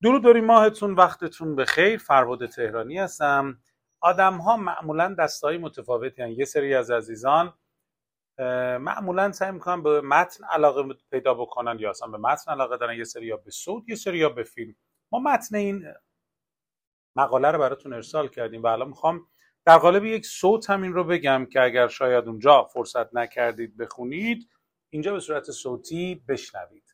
درود داری ماهتون، وقتتون بخیر. فرهاد تهرانی هستم. آدم ها معمولا دستای متفاوتی هستند. یه سری از عزیزان معمولا سعی میکنن به متن علاقه پیدا بکنن یا اصلا به متن علاقه دارن، یه سری یا به صوت، یه سری یا به فیلم. ما متن این مقاله رو براتون ارسال کردیم و الان میخوام در قالب یک صوت همین رو بگم که اگر شاید اونجا فرصت نکردید بخونید، اینجا به صورت صوتی بشنوید.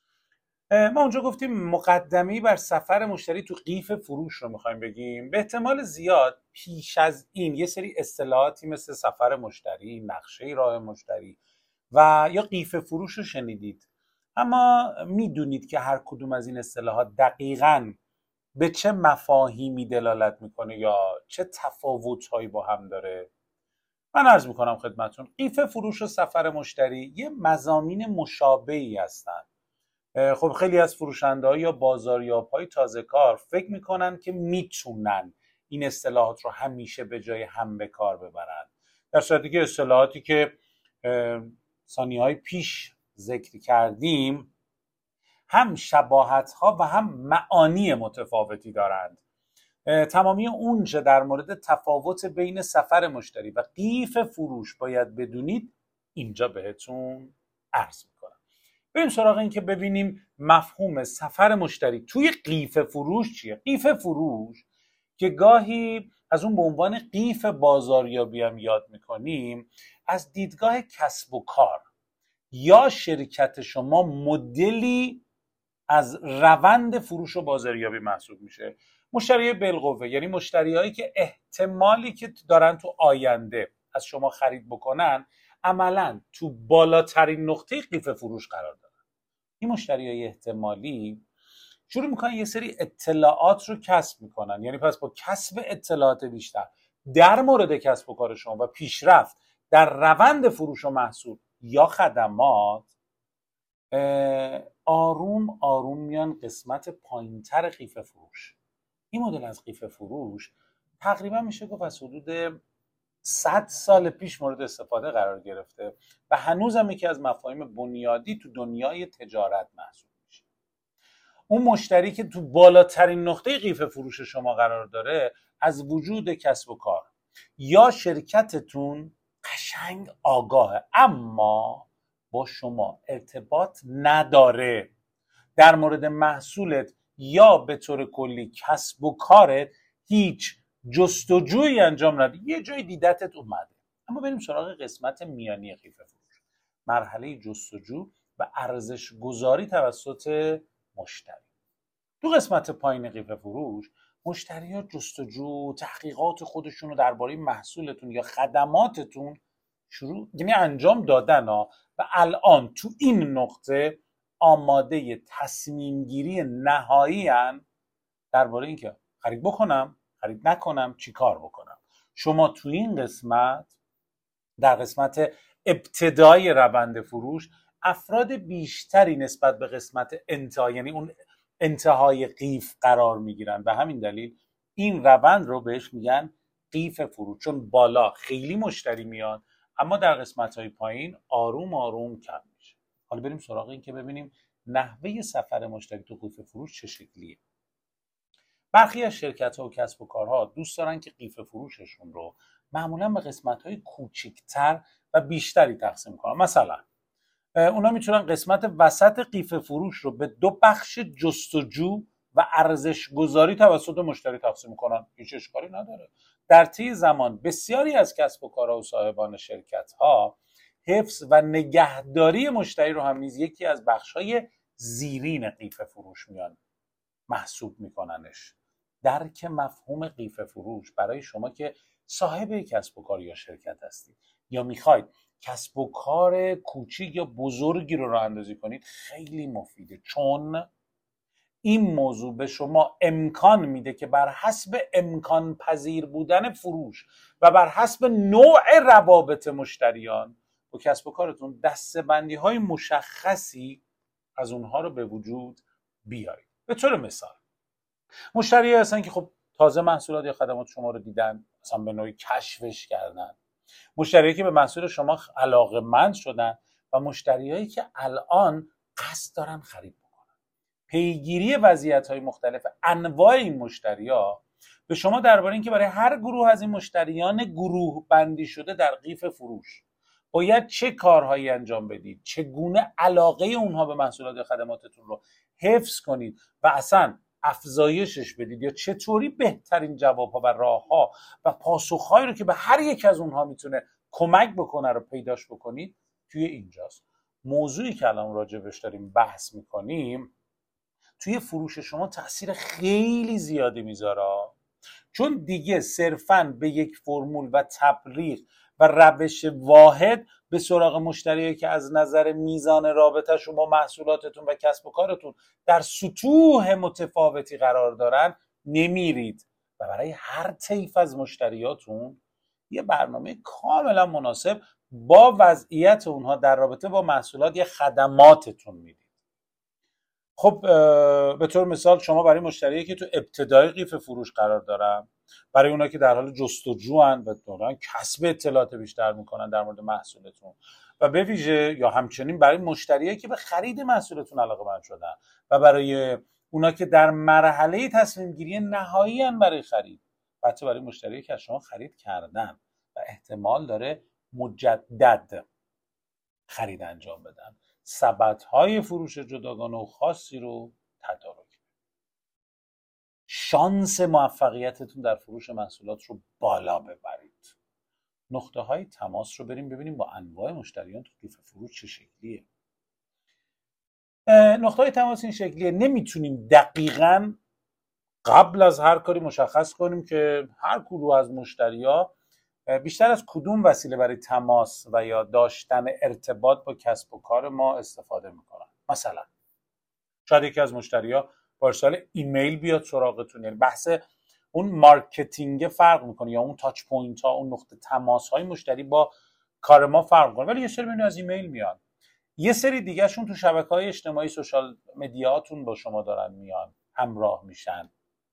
ما اونجا گفتیم مقدمه‌ای بر سفر مشتری تو قیف فروش رو میخوایم بگیم. به احتمال زیاد پیش از این یه سری اصطلاحاتی مثل سفر مشتری، نقشه راه مشتری و یا قیف فروش رو شنیدید، اما میدونید که هر کدوم از این اصطلاحات دقیقاً به چه مفاهیمی دلالت میکنه یا چه تفاوت‌هایی با هم داره؟ من عرض میکنم خدمتون، قیف فروش و سفر مشتری یه مضامین مشابهی هستن. خب خیلی از فروشنده‌ها یا بازاریاب‌های تازه کار فکر میکنن که میتونن این اصطلاحات رو همیشه به جای هم به کار ببرن، در صورتی که اصطلاحاتی که ثانیه‌های پیش ذکر کردیم هم شباهت‌ها و هم معانی متفاوتی دارند. تمامی اونچه در مورد تفاوت بین سفر مشتری و قیف فروش باید بدونید اینجا بهتون عرض میکنم. بریم سراغ این که ببینیم مفهوم سفر مشتری توی قیف فروش چیه. قیف فروش که گاهی از اون به عنوان قیف بازاریابی هم یاد میکنیم، از دیدگاه کسب و کار یا شرکت شما مدلی از روند فروش و بازاریابی محسوب میشه. مشتری بالقوه یعنی مشتریایی که احتمالی که دارن تو آینده از شما خرید بکنن عملاً تو بالاترین نقطه قیف فروش قرار دارن. این مشتریای احتمالی شروع میکنن یه سری اطلاعات رو کسب میکنن، یعنی پس با کسب اطلاعات بیشتر در مورد کسب و کار شما و پیشرفت در روند فروش و محصول یا خدمات، آروم آروم میان قسمت پایینتر قیف فروش. این مدل از قیف فروش تقریبا میشه گفت از حدود 100 سال پیش مورد استفاده قرار گرفته و هنوز هم یکی از مفاهیم بنیادی تو دنیای تجارت محسوب میشه. اون مشتری که تو بالاترین نقطه قیف فروش شما قرار داره از وجود کسب و کار یا شرکتتون قشنگ آگاهه، اما با شما ارتباط نداره. در مورد محصولت یا به طور کلی کسب و کارت هیچ جستجویی انجام ندید، یه جای دیدتت اومده. اما بریم سراغ قسمت میانی قیف فروش، مرحله جستجو و ارزش گذاری توسط مشتری. تو قسمت پایین قیف فروش مشتری‌ها جستجو تحقیقات خودشون رو درباره محصولتون یا خدماتتون یعنی انجام دادن و الان تو این نقطه آماده تصمیم گیری نهایی هن درباره اینکه خرید بکنم، خرید نکنم، چی کار بکنم. شما تو این قسمت، در قسمت ابتدای روند فروش، افراد بیشتری نسبت به قسمت انتها یعنی اون انتهای قیف قرار میگیرن و همین دلیل این روند رو بهش میگن قیف فروش، چون بالا خیلی مشتری میاد اما در قسمت‌های پایین آروم آروم کم میشه. حالا بریم سراغ این که ببینیم نحوه سفر مشتری تو قیف فروش چه شکلیه. برخی از شرکت‌ها و کسب و کارها دوست دارن که قیف فروششون رو معمولا به قسمت‌های کوچکتر و بیشتری تقسیم کنن. مثلا اونا میتونن قسمت وسط قیف فروش رو به دو بخش جستجو و ارزش گذاری توسط مشتری تقسیم کنن، هیچ اشکالی نداره. در طی زمان بسیاری از کسب و کارها و صاحبان شرکت‌ها حفظ و نگهداری مشتری رو هم نیز یکی از بخش‌های زیرین قیف فروش میان محسوب میکننش. درک مفهوم قیف فروش برای شما که صاحب کسب و کار یا شرکت هستید یا میخواید کسب و کار کوچیک یا بزرگی رو راه اندازی کنید خیلی مفیده، چون این موضوع به شما امکان میده که بر حسب امکان پذیر بودن فروش و بر حسب نوع روابط مشتریان با کسب و کارتون دسته‌بندی های مشخصی از اونها رو به وجود بیارید. به طور مثال مشتری هستن که خب تازه محصولات یا خدمات شما رو دیدن، مثلا به نوعی کشفش کردن، مشتریایی که به محصول شما علاقه‌مند شدن و مشتریایی که الان قصد دارن خرید بکنن. پیگیری وضعیت‌های مختلف انواع این مشتری‌ها به شما درباره اینکه برای هر گروه از این مشتریان گروه بندی شده در قیف فروش باید چه کارهایی انجام بدید، چگونه علاقه اونها به محصولات یا خدماتتون رو حفظ کنید و اصلا افزایشش بدید، یا چطوری بهترین جوابها و راهها و پاسخهایی رو که به هر یک از اونها میتونه کمک بکنه رو پیداش بکنید توی اینجاست. موضوعی که الان راجبش داریم بحث میکنیم توی فروش شما تاثیر خیلی زیادی میذاره، چون دیگه صرفاً به یک فرمول و تبلیغ و روش واحد به سراغ مشتریایی که از نظر میزان رابطه‌شون با محصولاتتون و کسب و کارتون در سطوح متفاوتی قرار دارن نمیرید و برای هر طیف از مشتریاتون یه برنامه کاملا مناسب با وضعیت اونها در رابطه با محصولات یا خدماتتون میدید. خب به طور مثال شما برای مشتریایی که تو ابتدای قیف فروش قرار دارن، برای اونایی که در حال جستجو ان و دارن کسب اطلاعات بیشتر میکنن در مورد محصولتون، و به ویژه یا همچنین برای مشتریایی که به خرید محصولتون علاقه‌مند شدن و برای اونا که در مرحله تصمیم گیری نهایی ان برای خرید، و حتی برای مشتریایی که از شما خرید کردن و احتمال داره مجدد خرید انجام بدن، سبدهای فروش جداگانه و خاصی رو تدارک. شانس موفقیتتون در فروش محصولات رو بالا ببرید. نقطه های تماس رو بریم ببینیم با انواع مشتریان تو قیف فروش چه شکلیه. نقطه های تماس این شکلیه. نمیتونیم دقیقاً قبل از هر کاری مشخص کنیم که هر گروه از مشتری‌ها بیشتر از کدوم وسیله برای تماس و یا داشتن ارتباط با کسب و کار ما استفاده میکنن. مثلا شاید یکی از مشتری‌ها با ارسال ایمیل بیاد سراغتون، یعنی بحث اون مارکتینگ فرق میکنه یا اون تاچ پوینت ها، اون نقطه تماس های مشتری با کار ما فرق میکنه، ولی یه سری از ایمیل میان، یه سری دیگه شون تو شبکه‌های اجتماعی سوشال مدیاتون با شما دارن میان، همراه میشن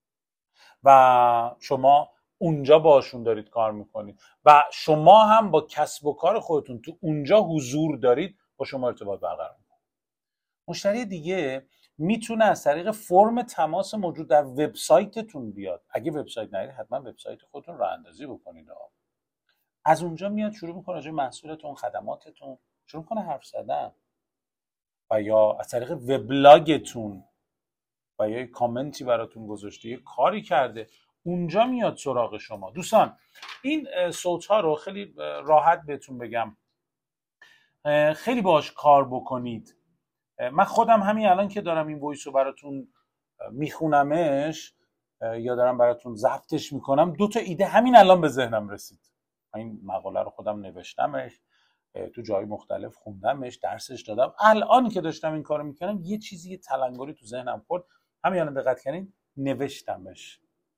و شما اونجا باشون دارید کار میکنید و شما هم با کسب و کار خودتون تو اونجا حضور دارید، با شما ارتباط برقرار میکنید. مشتری دیگه میتونه از طریق فرم تماس موجود در وبسایتتون بیاد. اگه وبسایت ندارید حتما وبسایت خودتون راه اندازی بکنید. از اونجا میاد شروع میکنه راجع به محصولتون، خدماتتون شروع کنه حرف زدن، و یا از طریق وبلاگتون و یا کامنتی براتون گذاشته، یه کاری کرده، اونجا میاد سراغ شما. دوستان این صوت ها رو خیلی راحت بهتون بگم خیلی باش کار بکنید. من خودم همین الان که دارم این وایس رو براتون میخونمش یا دارم براتون ضبطش میکنم، 2 تا ایده همین الان به ذهنم رسید. این مقاله رو خودم نوشتمش، تو جای مختلف خوندمش، درسش دادم، الان که داشتم این کارو میکنم یه چیزی، یه تلنگری تو ذهنم خورد، همین الان دقت کردین نوشتمش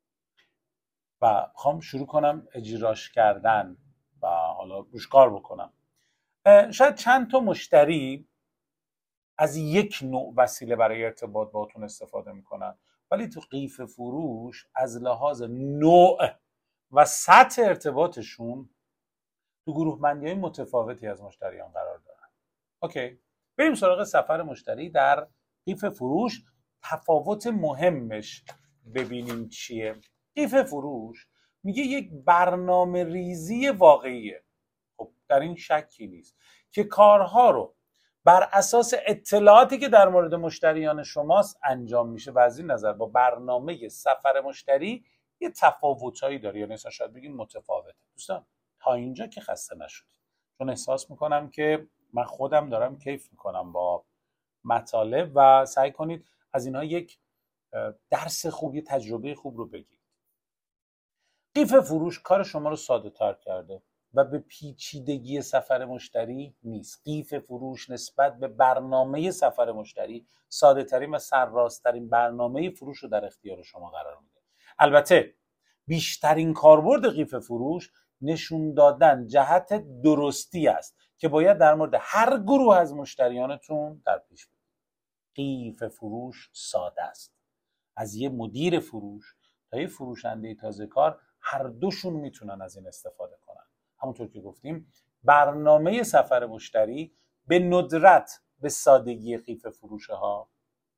و میخوام شروع کنم اجراش کردن و حالا روش کار بکنم. شاید چند تا مشتری از یک نوع وسیله برای ارتباط باهاتون استفاده میکنن، ولی تو قیف فروش از لحاظ نوع و سطح ارتباطشون تو گروه بندی های متفاوتی از مشتریان قرار دارن. اوکی، بریم سراغ سفر مشتری در قیف فروش. تفاوت مهمش ببینیم چیه. قیف فروش میگه یک برنامه ریزی واقعیه. خب در این شکی نیست که کارها رو بر اساس اطلاعاتی که در مورد مشتریان شماست انجام میشه و از این نظر با برنامه سفر مشتری یه تفاوتایی داره، یعنی شاید بگیم متفاوته. دوستان تا اینجا که خسته نشدید، چون احساس میکنم که من خودم دارم کیف میکنم با مطالب و سعی کنید از اینها یک درس خوب، یه تجربه خوب رو بگیرید. قیف فروش کار شما رو ساده تر کرده و به پیچیدگی سفر مشتری نیست. قیف فروش نسبت به برنامه سفر مشتری ساده ترین و سرراست ترین برنامه فروش رو در اختیار شما قرار میده. البته بیشترین کاربرد قیف فروش نشون دادن جهت درستی است که باید در مورد هر گروه از مشتریانتون در پیش بگیرید. قیف فروش ساده است. از یه مدیر فروش تا یه فروشنده تازه کار هر دوشون میتونن از این استفاده کنن. همونطور که گفتیم برنامه سفر مشتری به ندرت به سادگی قیف فروش ها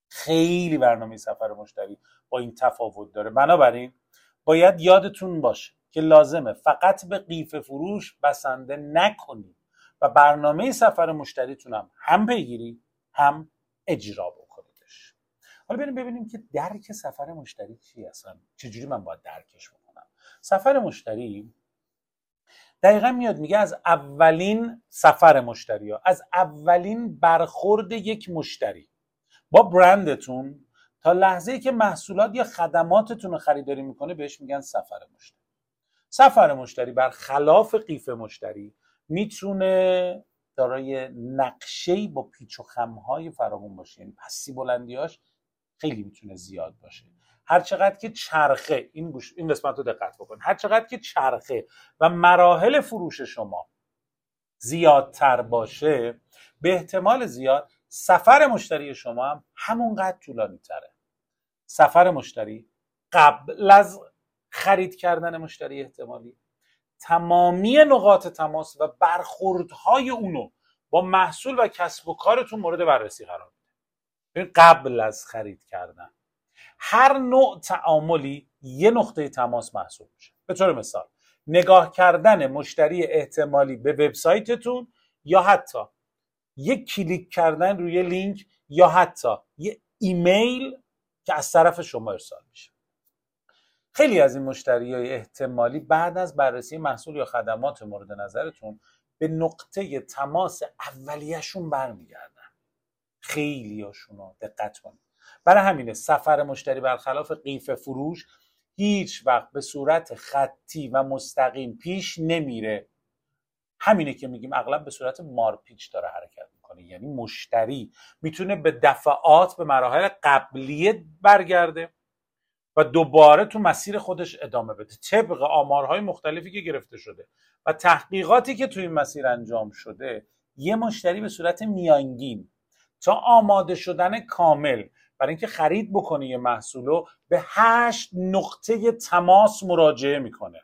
خیلی برنامه سفر مشتری با این تفاوت داره. بنابراین باید یادتون باشه که لازمه فقط به قیف فروش بسنده نکنید و برنامه سفر مشتریتون هم پیگیری هم اجرا بکنیدش. حالا بریم ببینیم که درک سفر مشتری چی هستن، چجوری من باید درکش بکنم. سفر مشتری دقیقا میاد میگه از اولین سفر مشتری ها، از اولین برخورد یک مشتری با برندتون تا لحظه‌ای که محصولات یا خدماتتون رو خریداری میکنه بهش میگن سفر مشتری. سفر مشتری برخلاف قیف مشتری میتونه دارای نقشه‌ای با پیچ و خم‌های فراوان باشه، یعنی پستی بلندیاش خیلی میتونه زیاد باشه. هر چقدر که چرخه، این قسمت رو دقت بکن، هر چقدر که چرخه و مراحل فروش شما زیادتر باشه به احتمال زیاد سفر مشتری شما هم همونقدر طولانی تره. سفر مشتری قبل از خرید کردن مشتری احتمالی تمامی نقاط تماس و برخوردهای اونو با محصول و کسب و کارتون مورد بررسی قرار میده. قبل از خرید کردن هر نوع تعاملی یه نقطه تماس محسوب میشه. به طور مثال نگاه کردن مشتری احتمالی به وبسایتتون یا حتی یک کلیک کردن روی لینک یا حتی یه ایمیل که از طرف شما ارسال میشه. خیلی از این مشتریای احتمالی بعد از بررسی محصول یا خدمات مورد نظرتون به نقطه تماس اولیه‌شون برمیگردن. خیلی هاشون دقت کنید. برای همینه سفر مشتری برخلاف قیف فروش هیچ وقت به صورت خطی و مستقیم پیش نمیره. همینه که میگیم اغلب به صورت مارپیچ داره حرکت میکنه، یعنی مشتری میتونه به دفعات به مراحل قبلیه برگرده و دوباره تو مسیر خودش ادامه بده طبق آمارهای مختلفی که گرفته شده و تحقیقاتی که توی این مسیر انجام شده. یه مشتری به صورت میانگین تا آماده شدن کامل برای اینکه خرید بکنه یه محصولو به 8 نقطه تماس مراجعه میکنه.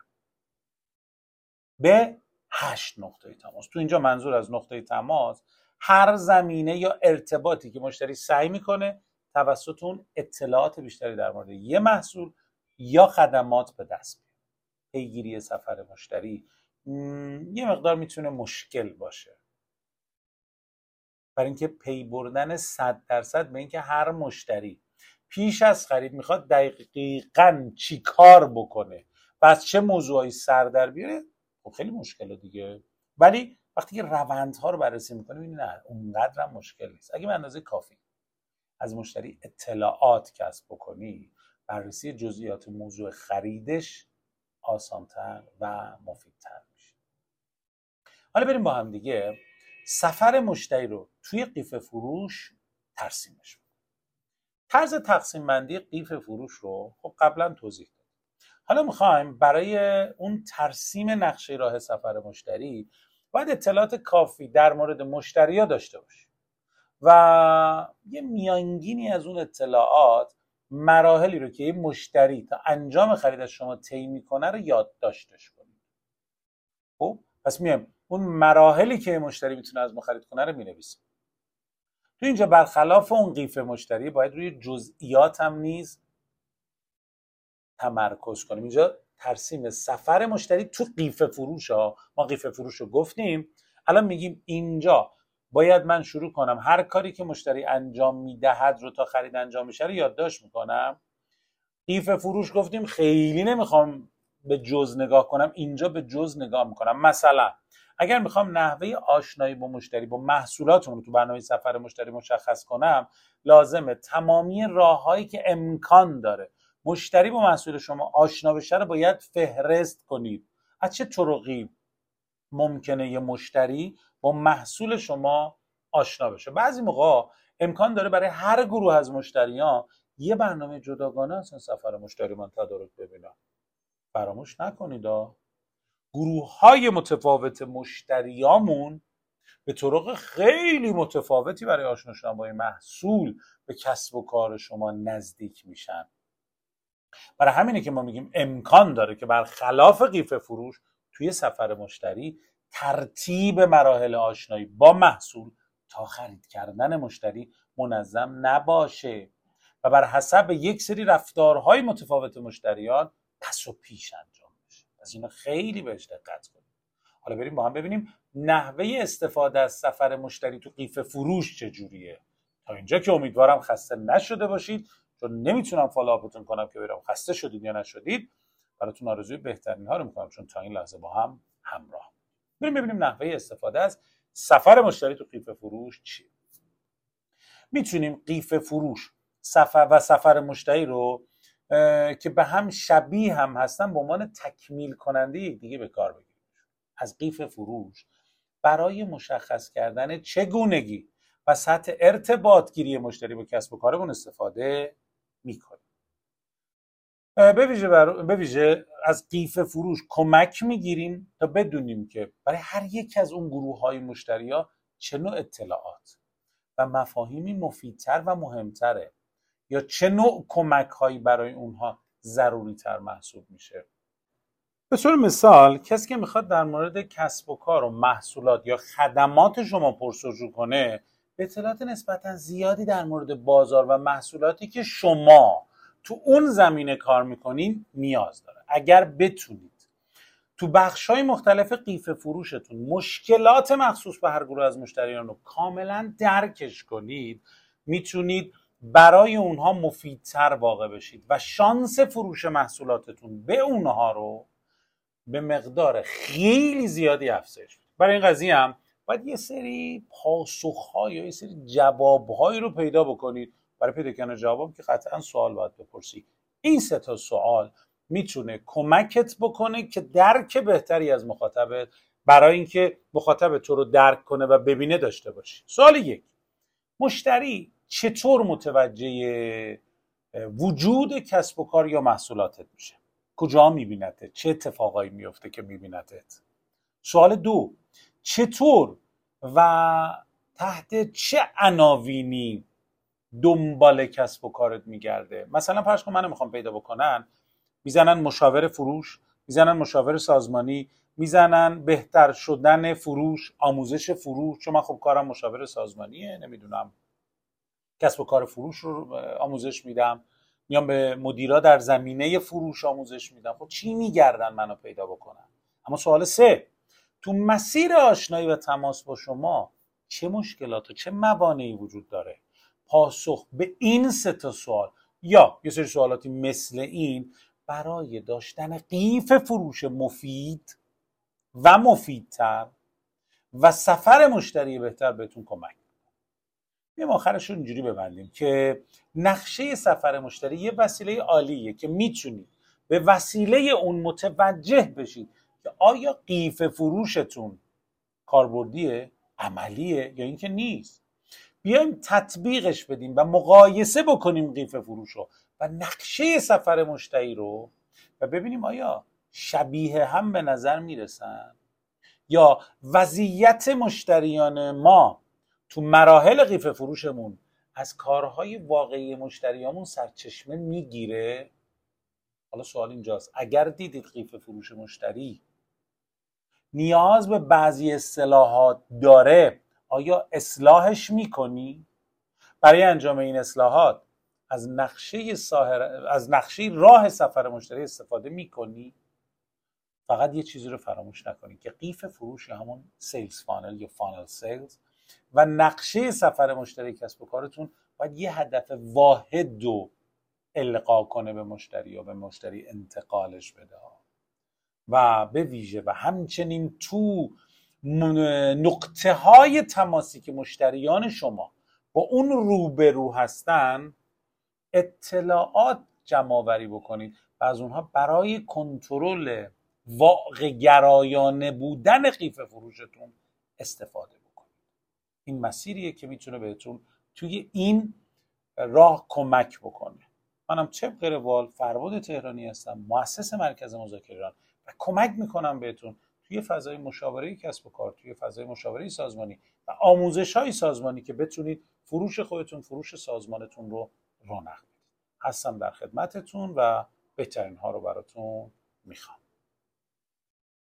به 8 نقطه تماس. تو اینجا منظور از نقطه تماس هر زمینه یا ارتباطی که مشتری سعی میکنه توسط اون اطلاعات بیشتری در مورد یه محصول یا خدمات به دست بیاره. پیگیری سفر مشتری یه مقدار میتونه مشکل باشه، برای اینکه پی بردن 100% به اینکه هر مشتری پیش از خرید میخواد دقیقاً چی کار بکنه و از چه موضوعی سر در بیاره خب خیلی مشکله دیگه. ولی وقتی که روندها رو بررسی میکنیم این نه اونقدر هم مشکل نیست. اگه به اندازه کافی از مشتری اطلاعات کسب بکنی بررسی جزئیات موضوع خریدش آسانتر و مفیدتر میشه. حالا بریم با هم دیگه سفر مشتری رو توی قیف فروش ترسیمش کنیم. طرز تقسیم بندی قیف فروش رو خب قبلا توضیح دادم. حالا میخوایم برای اون ترسیم نقشه راه سفر مشتری باید اطلاعات کافی در مورد مشتری‌ها داشته باشیم و یه میانگینی از اون اطلاعات مراحلی رو که یه مشتری تا انجام خرید از شما طی میکنه رو یادداشتش کنید. خب پس میایم اون مراحلی که مشتری میتونه از ما خرید کنه رو مینویسیم. تو اینجا برخلاف اون قیف مشتری باید روی جزئیات هم نیز تمرکز کنیم. اینجا ترسیم سفر مشتری تو قیف فروش ها. ما قیف فروش رو گفتیم، الان میگیم اینجا باید من شروع کنم هر کاری که مشتری انجام میدهد رو تا خرید انجام میشه رو یادداشت میکنم. قیف فروش گفتیم خیلی نمیخوام به جز نگاه کنم، اینجا به جز نگاه میکنم. مثلا اگر میخوام نحوه آشنایی با مشتری با محصولاتمون رو تو برنامه سفر مشتری مشخص کنم لازمه تمامی راههایی که امکان داره مشتری با محصول شما آشنا بشه رو باید فهرست کنید. از چه طرقی ممکنه یه مشتری با محصول شما آشنا بشه؟ بعضی موقع امکان داره برای هر گروه از مشتریان یه برنامه جداگانه اصلا سفر مشتری من تدارک ببینم. فراموش نکنید گروه‌های متفاوت مشتریامون به طرق خیلی متفاوتی برای آشنا شدن با این محصول به کسب و کار شما نزدیک میشن. برای همینه که ما میگیم امکان داره که برخلاف قیف فروش توی سفر مشتری ترتیب مراحل آشنایی با محصول تا خرید کردن مشتری منظم نباشه و بر حسب یک سری رفتارهای متفاوت مشتریان پس و پیش انجام بشه. از اینا خیلی بهش دقت کنید. حالا بریم با هم ببینیم نحوه استفاده از سفر مشتری تو قیف فروش چجوریه. تا اینجا که امیدوارم خسته نشده باشید، چون نمیتونم فالوآپتون کنم که ببینم خسته شدید یا نشدید. براتون آرزوی بهترین ها رو میکنم، چون تا این لحظه با هم همراه. بریم ببینیم نحوه استفاده از سفر مشتری تو قیف فروش چیه. میتونیم قیف فروش سفر مشتری رو که به هم شبیه هم هستن به عنوان تکمیل کننده یکدیگه به کار بگیریم. از قیف فروش برای مشخص کردن چگونگی و سطح ارتباط گیری مشتری با کسب و کارمون استفاده میکنیم. به ویژه از قیف فروش کمک میگیریم تا بدونیم که برای هر یک از اون گروه های مشتری ها چه نوع اطلاعات و مفاهیمی مفیدتر و مهمتره یا چه نوع کمک هایی برای اونها ضروری تر محسوب میشه. به طور مثال کسی که میخواد در مورد کسب و کار و محصولات یا خدمات شما پرسجو کنه، به اطلاعات نسبتا زیادی در مورد بازار و محصولاتی که شما تو اون زمینه کار میکنین نیاز داره. اگر بتونید تو بخش‌های مختلف قیف فروشتون مشکلات مخصوص به هر گروه از مشتریان رو کاملا درکش کنید، میتونید برای اونها مفیدتر واقع بشید و شانس فروش محصولاتتون به اونها رو به مقدار خیلی زیادی افزایش بدید. برای این قضیه هم باید یه سری پاسخ‌ها یا یه سری جواب‌هایی رو پیدا بکنید. برای پیدا کردن جواب که قطعا سوال باید بپرسی. این 3 تا سوال میتونه کمکت بکنه که درک بهتری از مخاطبت برای اینکه مخاطب تو رو درک کنه و ببینه داشته باشی. سوال 1: مشتری چطور متوجه وجود کسب و کار یا محصولاتت میشه؟ کجا میبینتت؟ چه اتفاقایی میفته که میبینتت؟ سوال 2: چطور و تحت چه عناوینی دنبال کسب و کارت میگرده؟ مثلا فرض کن منو میخوام پیدا بکنن، میزنن مشاور فروش، میزنن مشاور سازمانی، میزنن بهتر شدن فروش، آموزش فروش، چون من خب کارم مشاور سازمانیه، نمیدونم کسب و کار فروش رو آموزش میدم، میام به مدیرا در زمینه فروش آموزش میدم. خب چی میگردن منو پیدا بکنن؟ اما سوال 3: تو مسیر آشنایی و تماس با شما چه مشکلات و چه موانعی وجود داره؟ پاسخ به این 3 تا سوال یا یه سری سوالاتی مثل این برای داشتن قیف فروش مفید و مفیدتر و سفر مشتری بهتر بهتون کمک. میام آخرش رو اینجوری ببندیم که نقشه سفر مشتری یه وسیله عالیه که میتونید به وسیله اون متوجه بشید که آیا قیف فروشتون کاربردیه، عملیه یا اینکه نیست. بیایم تطبیقش بدیم و مقایسه بکنیم قیف فروش رو و نقشه سفر مشتری رو و ببینیم آیا شبیه هم به نظر میرسن یا وضعیت مشتریان ما تو مراحل قیف فروشمون از کارهای واقعی مشتریامون سرچشمه میگیره. حالا سوال اینجاست: اگر دیدید قیف فروش مشتری نیاز به بعضی اصلاحات داره، آیا اصلاحش میکنی؟ برای انجام این اصلاحات از نقشه راه سفر مشتری استفاده میکنی؟ فقط یه چیزی رو فراموش نکنید که قیف فروش یا همون سیلز فانل یا فانل سیلز و نقشه سفر مشتری کسب و کارتون باید یه هدف واحد رو القا کنه به مشتری یا به مشتری انتقالش بده. و به ویژه و همچنین تو نقطه های تماسی که مشتریان شما با اون روبرو هستن اطلاعات جمع آوری بکنید و از اونها برای کنترل واقع گرایانه بودن قیف فروشتون استفاده بکنید. این مسیریه که میتونه بهتون توی این راه کمک بکنه. منم طبق روال فرباد تهرانی هستم، مؤسس مرکز مذاکره ایران و کمک میکنم بهتون توی فضای مشاوره کسب و کار، توی فضای مشاوره سازمانی و آموزش‌های سازمانی که بتونید فروش خودتون، فروش سازمانتون رو رونق بدید. هستم در خدمتتون و بهترین ها رو براتون میخوام.